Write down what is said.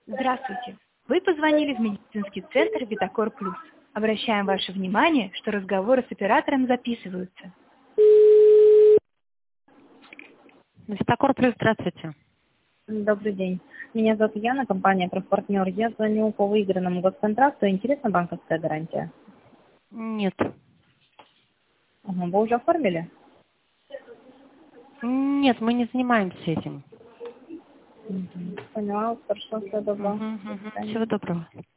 Здравствуйте. Вы позвонили в медицинский центр Витакор Плюс. Обращаем ваше внимание, что разговоры с оператором записываются. Витакор Плюс, здравствуйте. Добрый день. Меня зовут Яна, компания «Профпартнер». Я звоню по выигранному госконтракту. Интересна банковская гарантия? Нет. Вы уже оформили? Нет, мы не занимаемся этим. Поняла. Хорошо, всего доброго. Всего доброго.